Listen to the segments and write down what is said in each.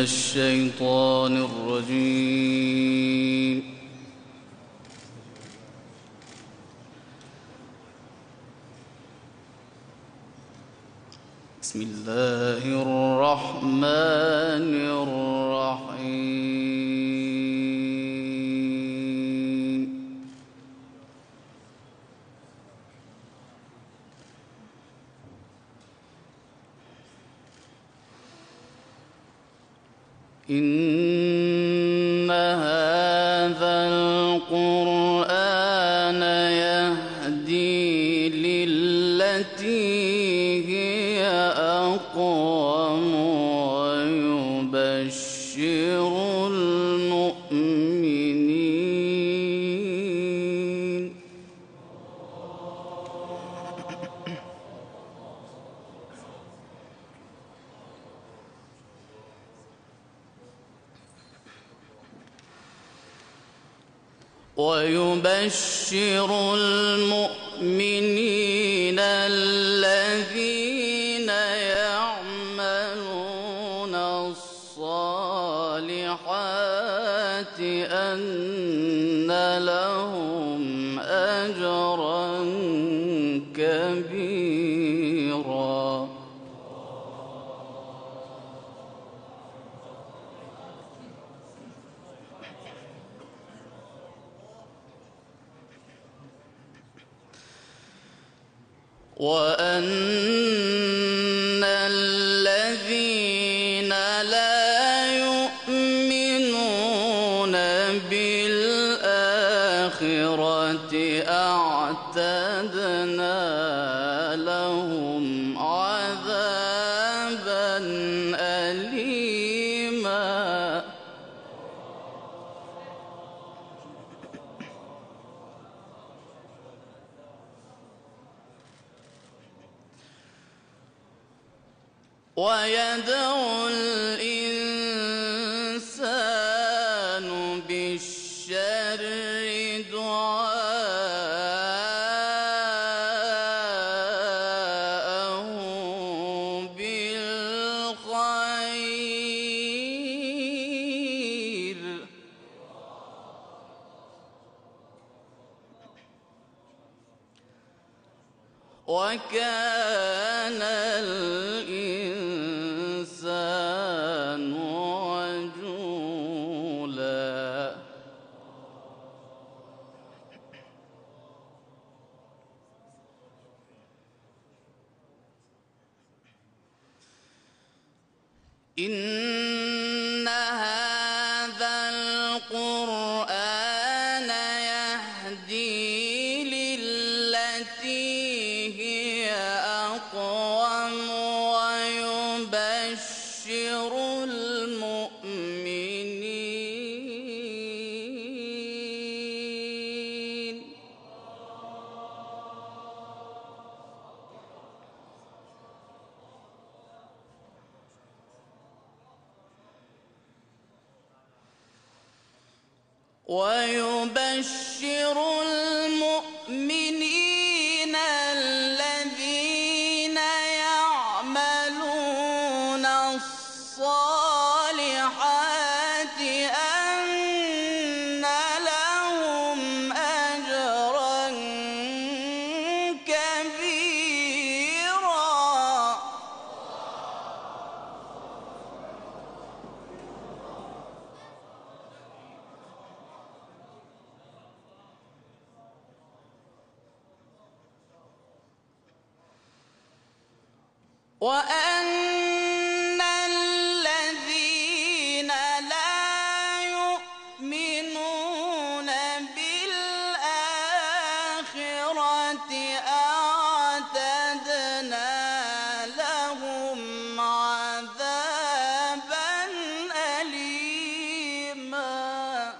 الشيطان الرجيم. بسم الله الرحمن الرحيم. إن هذا القرآن يهدي للتي هي أقوم ويبشر المؤمنين الذين يعملون الصالحات أن لهم أجرا كبيرا. وأن الذين لا يؤمنون بالآخرة أعتدنا لهم عذابا أليما. ويدعو الإنسان بالشر دعاءه بالخير. وكان الإنسان عجولا. إن هذا القرآن يهدي للتي هي أقوم ويبشر المؤمنين الذين يعملون الصالحات أن لهم أجرا كبيرا. وأن الذين لا يؤمنون بالآخرة أعتدنا لهم عذابا أليما.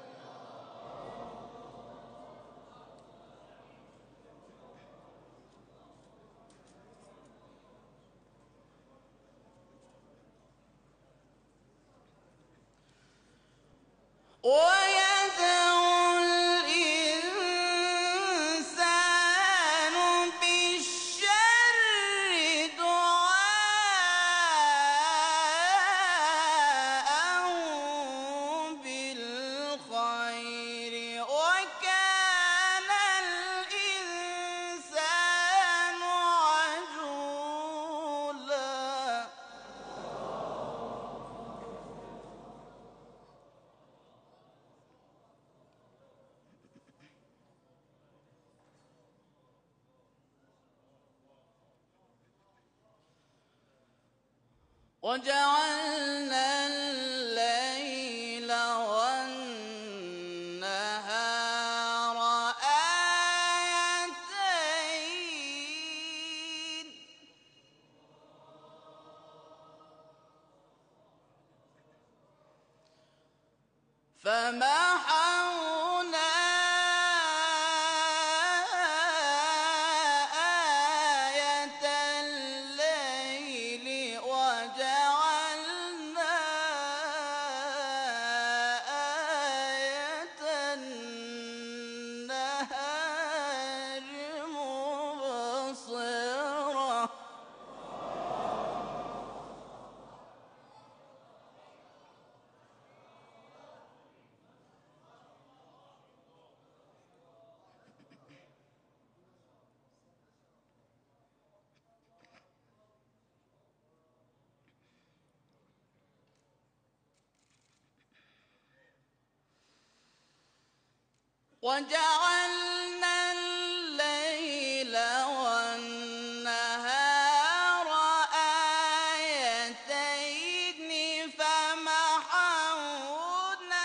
ويدعو الإنسان بالشر دعاءه وجعلنا الليل والنهار آيتين فمحونا آية الليل وجعلنا آية النهار مبصرة وجعلنا الليل والنهار آيتين فمحونا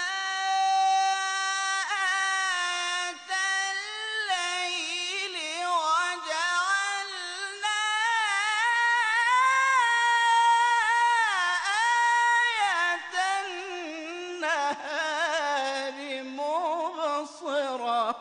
آية الليل وجعلنا آية النهار مبصرة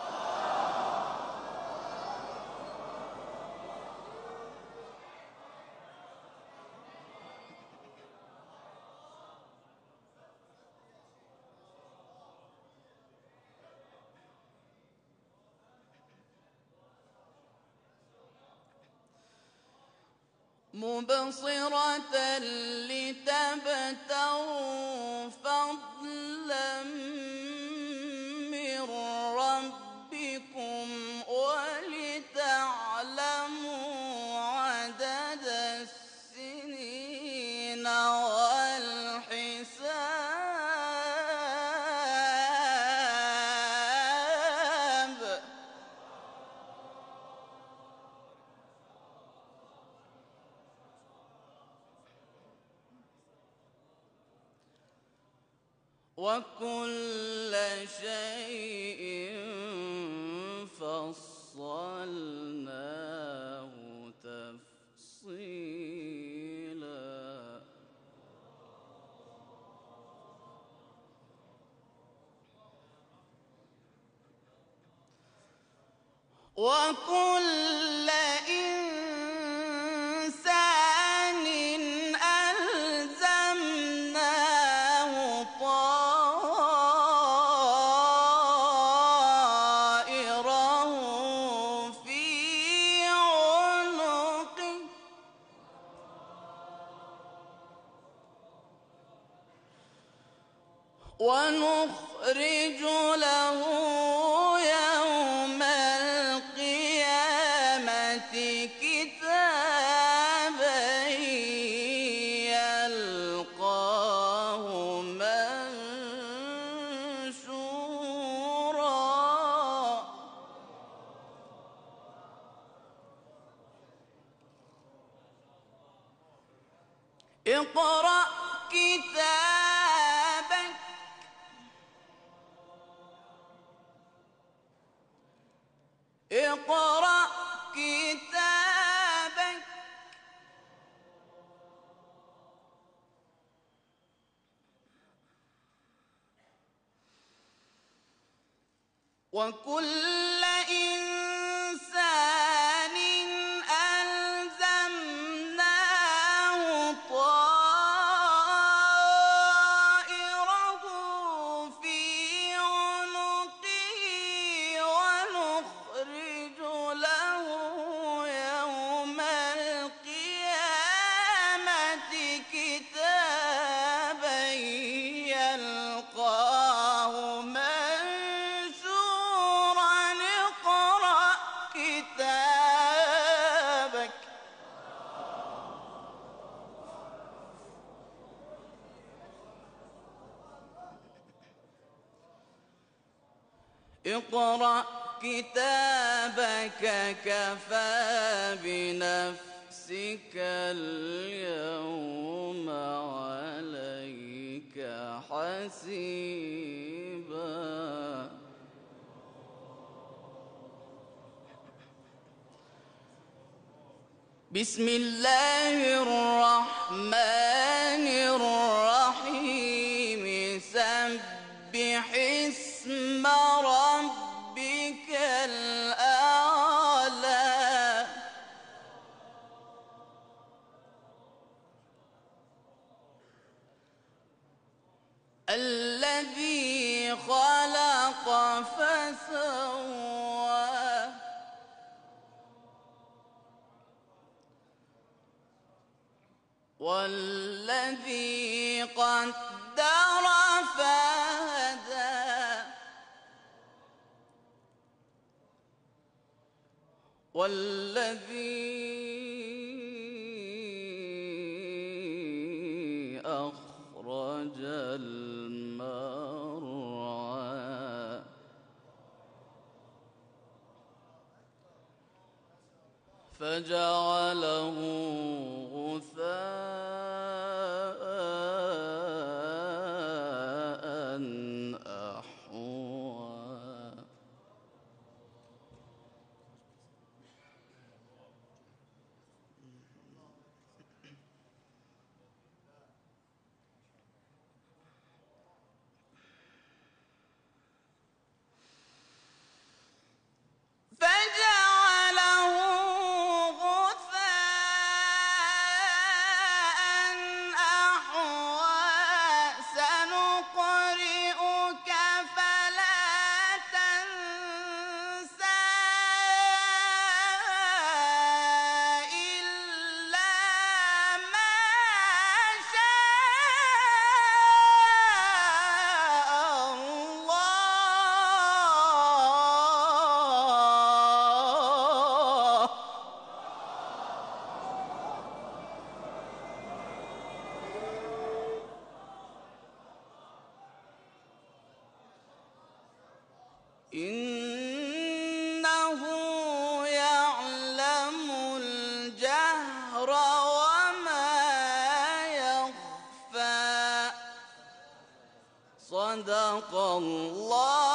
لتبتغوا فضلا من ربكم ولتعلموا عدد السنين والحساب وكل شيء فصلناه تفصيلا وكل إنسان ألزمناه طائره في عنقه ونخرج له يوم القيامة كتابا يلقاه منشورا اقرأ كتابك اقرأ كتابك وكل إنسان ألزمناه طائره في عنقه ونخرج له يوم القيامة كتابا يلقاه منشورا اقرأ كتابك اقرأ كتابك كفى بنفسك اليوم حسيبا. بسم الله الرحمن الرحيم. سبح اسم ربك الأعلى. الذي خلق فسوى والذي قدر فهدى والذي أخرج المرعى فجعله غثاء أحوى. فجعله غثاء أحوى. سنقرئك فلا تنسى إلا ما شاء الله. إنه يعلم الجهر وما يخفى. صدق الله